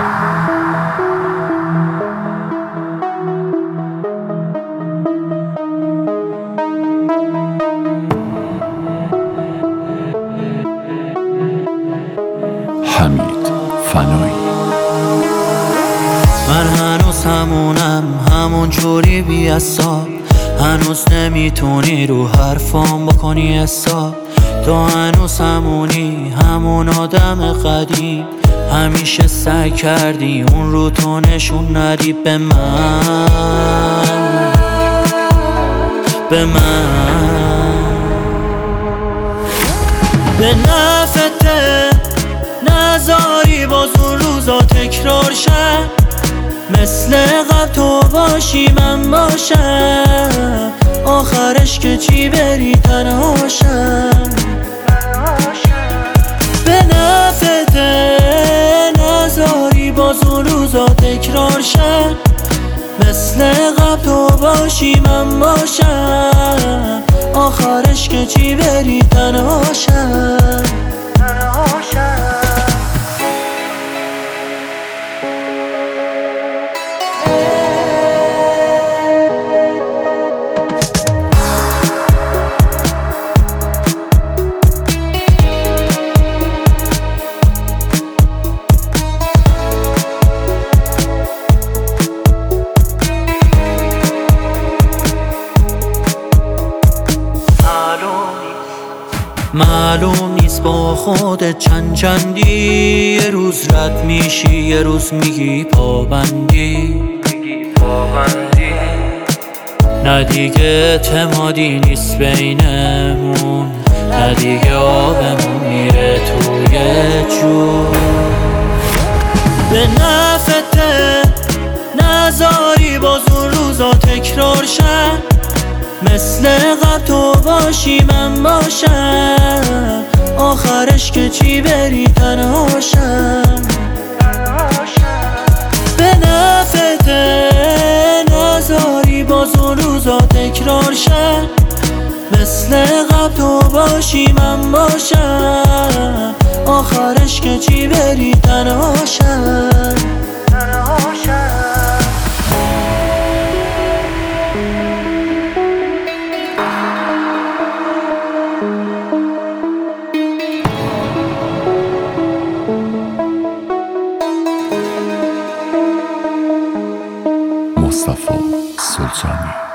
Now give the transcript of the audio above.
حمید فنایی. من هنوز همونم، همون جوری بی حساب. هنوز نمیتونی رو حرفام بکنی حساب. تو هنوز همونی، همون آدم قدیم. همیشه سعی کردی اون رو تو نشون ندی به من. به نفته نذاری باز اون روزا تکرار شد. مثل قبل تو باشی من باشم، آخرش که چی بری تنها شم. به نفته نذاری باز اون روزا تکرار شد. مثل قبل تو باشی من باشم، آخرش که چی بری تنها شم. معلوم نیست با خودت چندی. یه روز رد میشی، یه روز میگی پابندی. نه دیگه اعتمادی نیست بینمون، نه دیگه آبمون میره توی جون. به نفته نذاری باز اون روزا تکرار شد. مثل قبل تو باشی من باشم، آخرش که چی بری تنها شم. به نفته نذاری باز اون روزا تکرار شد. مثل قبل تو باشی من باشم، آخرش که چی بری تنها شم. مصطفی سلطانی.